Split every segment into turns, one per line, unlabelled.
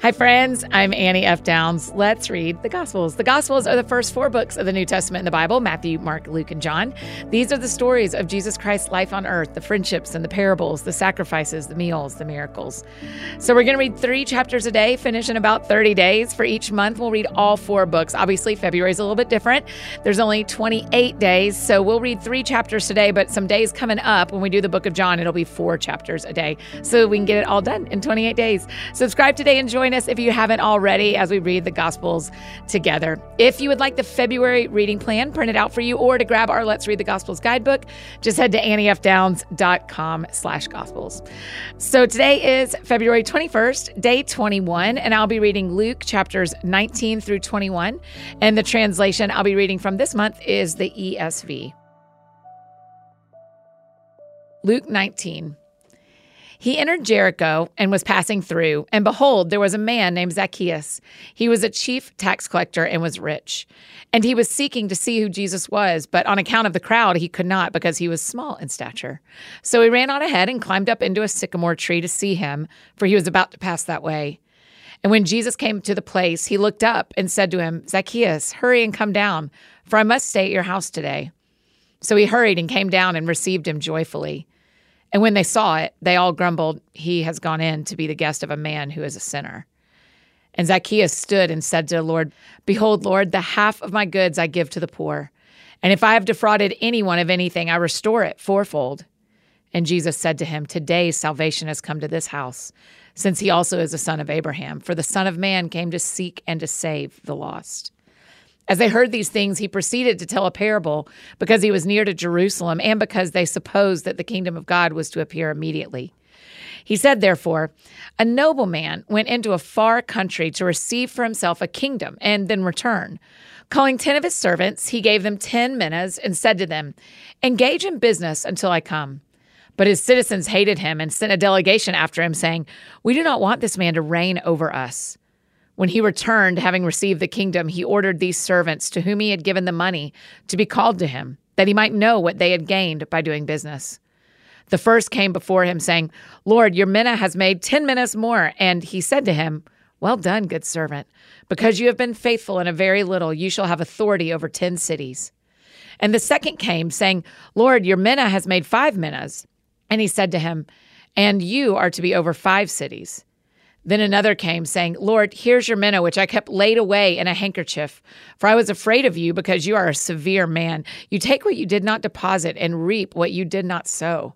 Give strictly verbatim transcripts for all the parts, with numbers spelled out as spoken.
Hi, friends. I'm Annie F. Downs. Let's read the Gospels. The Gospels are the first four books of the New Testament in the Bible: Matthew, Mark, Luke, and John. These are the stories of Jesus Christ's life on earth, the friendships and the parables, the sacrifices, the meals, the miracles. So we're going to read three chapters a day, finish in about thirty days. For each month, we'll read all four books. Obviously, February is a little bit different. There's only twenty-eight days, so we'll read three chapters today, but some days coming up when we do the book of John, it'll be four chapters a day, so we can get it all done in twenty-eight days. Subscribe today and join us if you haven't already as we read the Gospels together. If you would like the February reading plan printed out for you or to grab our Let's Read the Gospels guidebook, just head to anniefdowns.com slash Gospels. So today is February twenty-first, day twenty-one, and I'll be reading Luke chapters nineteen through twenty-one. And the translation I'll be reading from this month is the E S V. Luke nineteen. He entered Jericho and was passing through, and behold, there was a man named Zacchaeus. He was a chief tax collector and was rich. And he was seeking to see who Jesus was, but on account of the crowd, he could not, because he was small in stature. So he ran on ahead and climbed up into a sycamore tree to see him, for he was about to pass that way. And when Jesus came to the place, he looked up and said to him, "Zacchaeus, hurry and come down, for I must stay at your house today." So he hurried and came down and received him joyfully. And when they saw it, they all grumbled, "He has gone in to be the guest of a man who is a sinner." And Zacchaeus stood and said to the Lord, "Behold, Lord, the half of my goods I give to the poor. And if I have defrauded anyone of anything, I restore it fourfold." And Jesus said to him, "Today salvation has come to this house, since he also is a son of Abraham. For the Son of Man came to seek and to save the lost." As they heard these things, he proceeded to tell a parable, because he was near to Jerusalem and because they supposed that the kingdom of God was to appear immediately. He said, therefore, "A nobleman went into a far country to receive for himself a kingdom and then return. Calling ten of his servants, he gave them ten minas and said to them, 'Engage in business until I come.' But his citizens hated him and sent a delegation after him, saying, 'We do not want this man to reign over us.' When he returned, having received the kingdom, he ordered these servants to whom he had given the money to be called to him, that he might know what they had gained by doing business. The first came before him, saying, 'Lord, your mina has made ten minas more.' And he said to him, 'Well done, good servant. Because you have been faithful in a very little, you shall have authority over ten cities.' And the second came, saying, 'Lord, your mina has made five minas.' And he said to him, 'And you are to be over five cities.' Then another came, saying, 'Lord, here's your mina, which I kept laid away in a handkerchief. For I was afraid of you, because you are a severe man. You take what you did not deposit and reap what you did not sow.'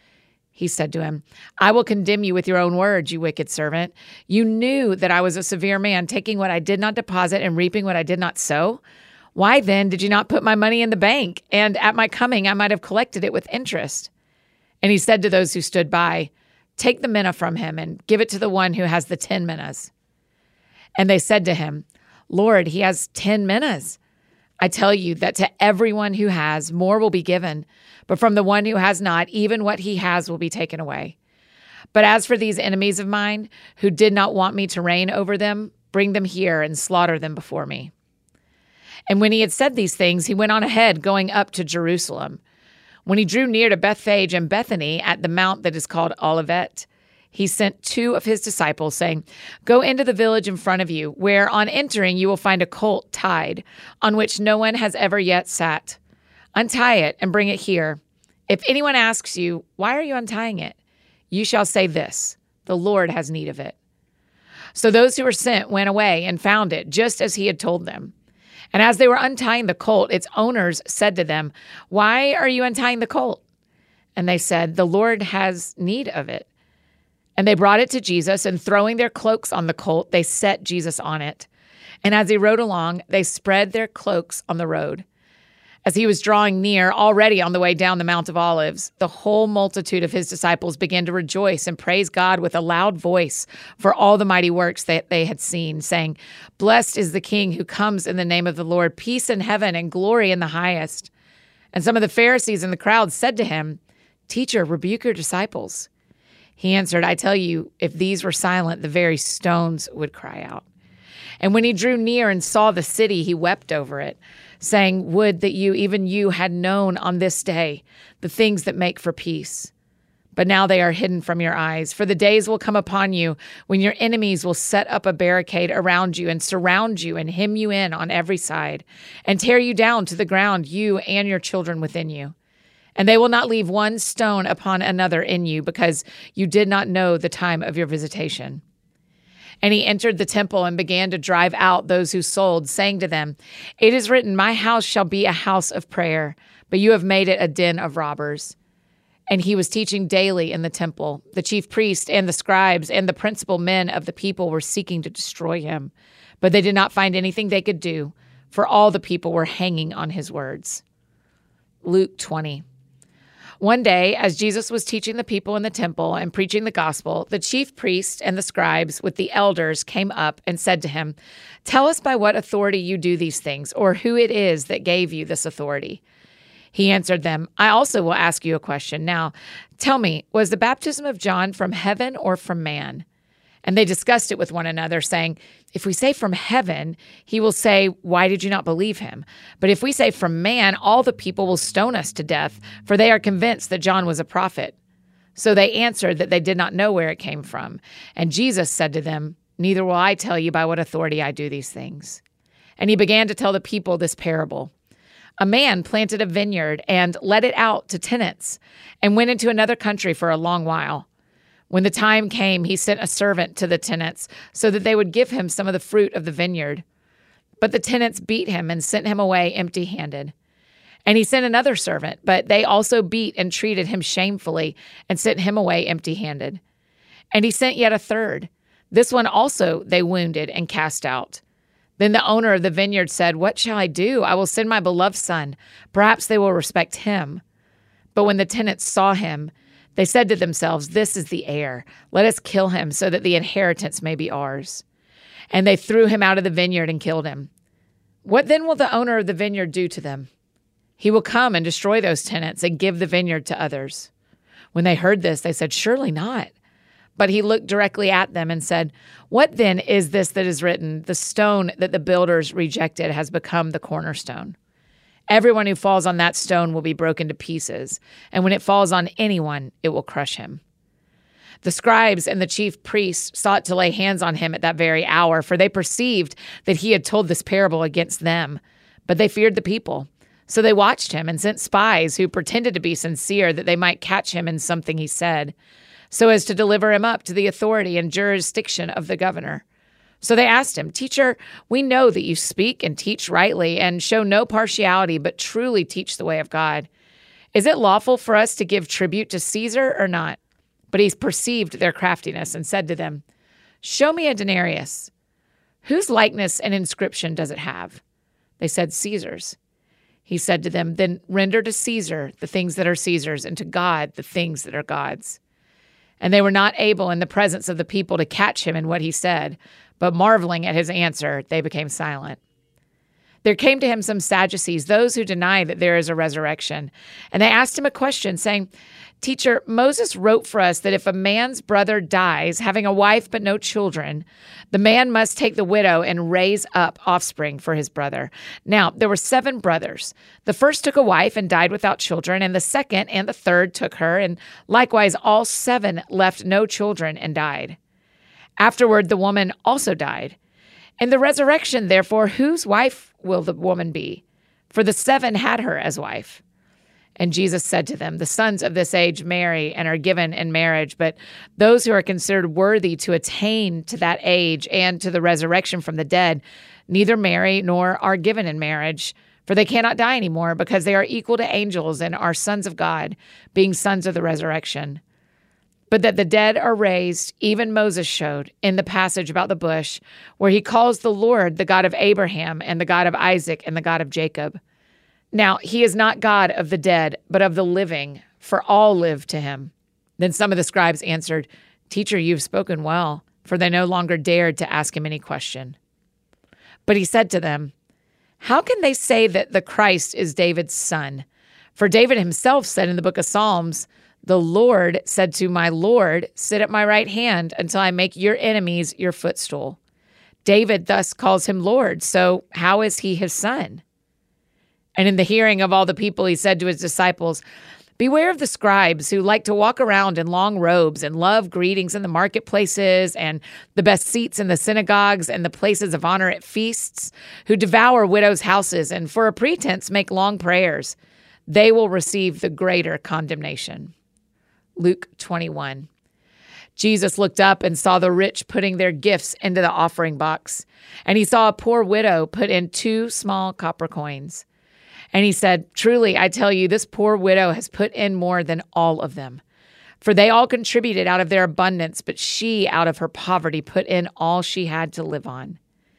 He said to him, 'I will condemn you with your own words, you wicked servant. You knew that I was a severe man, taking what I did not deposit and reaping what I did not sow. Why then did you not put my money in the bank? And at my coming I might have collected it with interest.' And he said to those who stood by, 'Take the mina from him and give it to the one who has the ten minas.' And they said to him, 'Lord, he has ten minas.' I tell you that to everyone who has, more will be given, but from the one who has not, even what he has will be taken away. But as for these enemies of mine, who did not want me to reign over them, bring them here and slaughter them before me." And when he had said these things, he went on ahead, going up to Jerusalem. When he drew near to Bethphage and Bethany at the mount that is called Olivet, he sent two of his disciples, saying, "Go into the village in front of you, where on entering you will find a colt tied, on which no one has ever yet sat. Untie it and bring it here. If anyone asks you, 'Why are you untying it?' you shall say this, 'The Lord has need of it.'" So those who were sent went away and found it, just as he had told them. And as they were untying the colt, its owners said to them, "Why are you untying the colt?" And they said, "The Lord has need of it." And they brought it to Jesus, and throwing their cloaks on the colt, they set Jesus on it. And as he rode along, they spread their cloaks on the road. As he was drawing near, already on the way down the Mount of Olives, the whole multitude of his disciples began to rejoice and praise God with a loud voice for all the mighty works that they had seen, saying, "Blessed is the King who comes in the name of the Lord, peace in heaven and glory in the highest." And some of the Pharisees in the crowd said to him, "Teacher, rebuke your disciples." He answered, "I tell you, if these were silent, the very stones would cry out." And when he drew near and saw the city, he wept over it, saying, "Would that you, even you, had known on this day the things that make for peace. But now they are hidden from your eyes. For the days will come upon you when your enemies will set up a barricade around you and surround you and hem you in on every side and tear you down to the ground, you and your children within you. And they will not leave one stone upon another in you because you did not know the time of your visitation. And he entered the temple and began to drive out those who sold, saying to them, "It is written, my house shall be a house of prayer, but you have made it a den of robbers." And he was teaching daily in the temple. The chief priest and the scribes and the principal men of the people were seeking to destroy him, but they did not find anything they could do, for all the people were hanging on his words. Luke twenty. One day, as Jesus was teaching the people in the temple and preaching the gospel, the chief priests and the scribes with the elders came up and said to him, "Tell us by what authority you do these things, or who it is that gave you this authority." He answered them, "I also will ask you a question. Now, tell me, was the baptism of John from heaven or from man?" And they discussed it with one another, saying, "If we say from heaven, he will say, 'Why did you not believe him?' But if we say from man, all the people will stone us to death, for they are convinced that John was a prophet." So they answered that they did not know where it came from. And Jesus said to them, "Neither will I tell you by what authority I do these things." And he began to tell the people this parable. A man planted a vineyard and let it out to tenants and went into another country for a long while. When the time came, he sent a servant to the tenants so that they would give him some of the fruit of the vineyard. But the tenants beat him and sent him away empty-handed. And he sent another servant, but they also beat and treated him shamefully and sent him away empty-handed. And he sent yet a third. This one also they wounded and cast out. Then the owner of the vineyard said, "What shall I do? I will send my beloved son. Perhaps they will respect him." But when the tenants saw him, they said to themselves, "This is the heir. Let us kill him so that the inheritance may be ours." And they threw him out of the vineyard and killed him. What then will the owner of the vineyard do to them? He will come and destroy those tenants and give the vineyard to others. When they heard this, they said, "Surely not." But he looked directly at them and said, "What then is this that is written? The stone that the builders rejected has become the cornerstone. Everyone who falls on that stone will be broken to pieces, and when it falls on anyone, it will crush him." The scribes and the chief priests sought to lay hands on him at that very hour, for they perceived that he had told this parable against them. But they feared the people. So they watched him and sent spies who pretended to be sincere that they might catch him in something he said, so as to deliver him up to the authority and jurisdiction of the governor. So they asked him, "Teacher, we know that you speak and teach rightly and show no partiality, but truly teach the way of God. Is it lawful for us to give tribute to Caesar or not?" But he perceived their craftiness and said to them, "Show me a denarius. Whose likeness and inscription does it have?" They said, "Caesar's." He said to them, "Then render to Caesar the things that are Caesar's, and to God the things that are God's." And they were not able in the presence of the people to catch him in what he said, but marveling at his answer, they became silent. There came to him some Sadducees, those who deny that there is a resurrection. And they asked him a question, saying, "Teacher, Moses wrote for us that if a man's brother dies, having a wife but no children, the man must take the widow and raise up offspring for his brother. Now, there were seven brothers. The first took a wife and died without children, and the second and the third took her, and likewise all seven left no children and died. Afterward, the woman also died. In the resurrection, therefore, whose wife will the woman be? For the seven had her as wife." And Jesus said to them, "The sons of this age marry and are given in marriage, but those who are considered worthy to attain to that age and to the resurrection from the dead neither marry nor are given in marriage, for they cannot die anymore because they are equal to angels and are sons of God, being sons of the resurrection. But that the dead are raised, even Moses showed in the passage about the bush, where he calls the Lord the God of Abraham and the God of Isaac and the God of Jacob. Now, he is not God of the dead, but of the living, for all live to him." Then some of the scribes answered, "Teacher, you've spoken well," for they no longer dared to ask him any question. But he said to them, "How can they say that the Christ is David's son? For David himself said in the book of Psalms, 'The Lord said to my Lord, sit at my right hand until I make your enemies your footstool.' David thus calls him Lord, so how is he his son?" And in the hearing of all the people, he said to his disciples, Beware of the scribes who like to walk around in long robes and love greetings in the marketplaces and the best seats in the synagogues and the places of honor at feasts, who devour widows' houses and for a pretense make long prayers. They will receive the greater condemnation. Luke twenty-one. Jesus looked up and saw the rich putting their gifts into the offering box, and he saw a poor widow put in two small copper coins. And he said, "Truly, I tell you, this poor widow has put in more than all of them. For they all contributed out of their abundance, but she, out of her poverty, put in all she had to live on."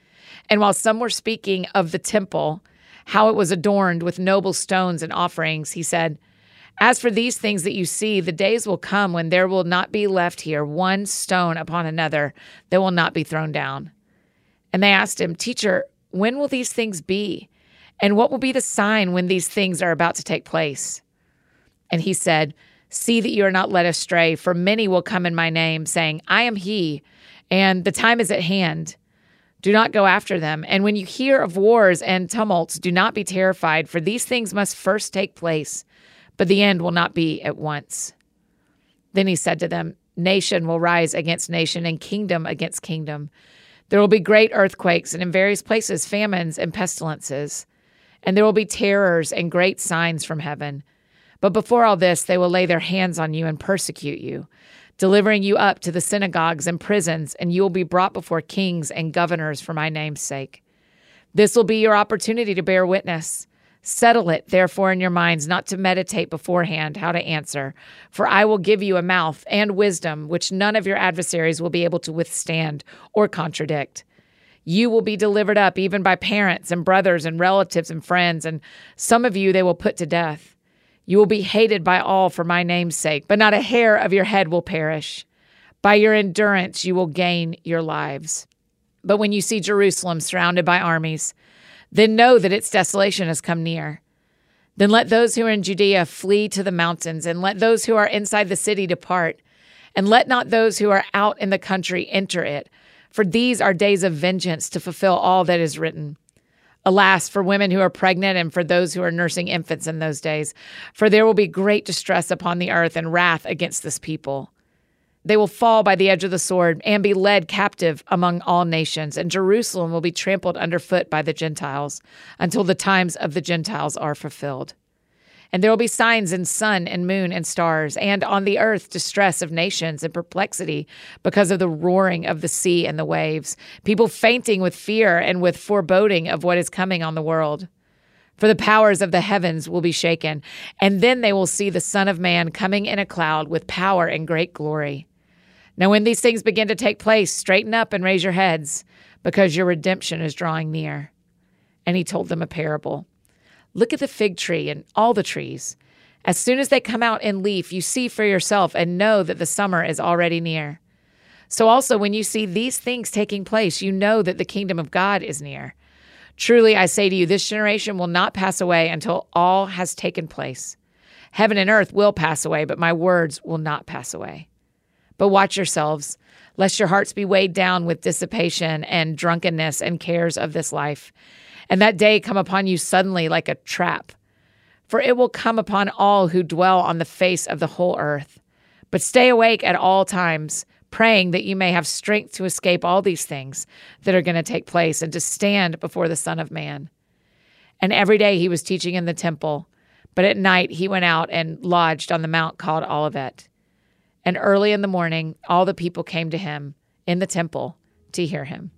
And while some were speaking of the temple, how it was adorned with noble stones and offerings, he said, "As for these things that you see, the days will come when there will not be left here one stone upon another that will not be thrown down." And they asked him, "Teacher, when will these things be? And what will be the sign when these things are about to take place?" And he said, "See that you are not led astray, for many will come in my name, saying, 'I am he,' and the time is at hand. Do not go after them. And when you hear of wars and tumults, do not be terrified, for these things must first take place, but the end will not be at once." Then he said to them, "Nation will rise against nation and kingdom against kingdom. There will be great earthquakes and in various places famines and pestilences. And there will be terrors and great signs from heaven. But before all this, they will lay their hands on you and persecute you, delivering you up to the synagogues and prisons, and you will be brought before kings and governors for my name's sake. This will be your opportunity to bear witness. Settle it, therefore, in your minds not to meditate beforehand how to answer, for I will give you a mouth and wisdom which none of your adversaries will be able to withstand or contradict. You will be delivered up even by parents and brothers and relatives and friends, and some of you they will put to death. You will be hated by all for my name's sake, but not a hair of your head will perish. By your endurance you will gain your lives. But when you see Jerusalem surrounded by armies, then know that its desolation has come near. Then let those who are in Judea flee to the mountains, and let those who are inside the city depart, and let not those who are out in the country enter it. For these are days of vengeance to fulfill all that is written. Alas, for women who are pregnant and for those who are nursing infants in those days, for there will be great distress upon the earth and wrath against this people. They will fall by the edge of the sword and be led captive among all nations, and Jerusalem will be trampled underfoot by the Gentiles until the times of the Gentiles are fulfilled. And there will be signs in sun and moon and stars, and on the earth distress of nations and perplexity because of the roaring of the sea and the waves, people fainting with fear and with foreboding of what is coming on the world. For the powers of the heavens will be shaken, and then they will see the Son of Man coming in a cloud with power and great glory. Now when these things begin to take place, straighten up and raise your heads, because your redemption is drawing near." And he told them a parable. "Look at the fig tree and all the trees. As soon as they come out in leaf, you see for yourself and know that the summer is already near. So also when you see these things taking place, you know that the kingdom of God is near. Truly I say to you, this generation will not pass away until all has taken place. Heaven and earth will pass away, but my words will not pass away. But watch yourselves, lest your hearts be weighed down with dissipation and drunkenness and cares of this life, and that day come upon you suddenly like a trap. For it will come upon all who dwell on the face of the whole earth. But stay awake at all times, praying that you may have strength to escape all these things that are going to take place and to stand before the Son of Man." And every day he was teaching in the temple, but at night he went out and lodged on the mount called Olivet. And early in the morning, all the people came to him in the temple to hear him.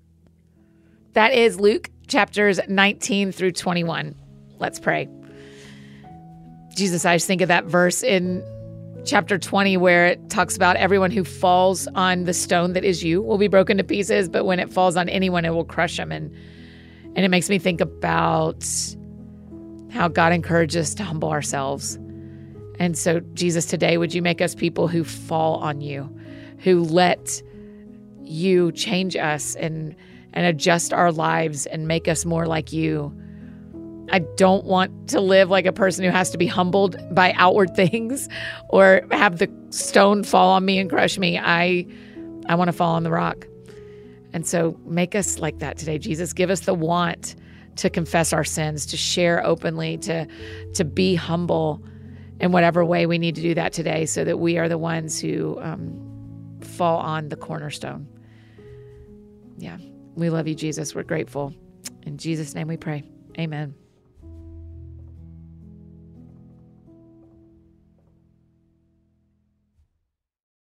That is Luke chapters nineteen through twenty-one. Let's pray. Jesus, I just think of that verse in chapter twenty where it talks about everyone who falls on the stone that is you will be broken to pieces, but when it falls on anyone, it will crush them. And, and it makes me think about how God encourages us to humble ourselves. And so, Jesus, today, would you make us people who fall on you, who let you change us and, and adjust our lives and make us more like you. I don't want to live like a person who has to be humbled by outward things or have the stone fall on me and crush me. I, I want to fall on the rock. And so make us like that today, Jesus. Give us the want to confess our sins, to share openly, to, to be humble, in whatever way we need to do that today, so that we are the ones who um, fall on the cornerstone. Yeah. We love you, Jesus. We're grateful. In Jesus' name we pray. Amen.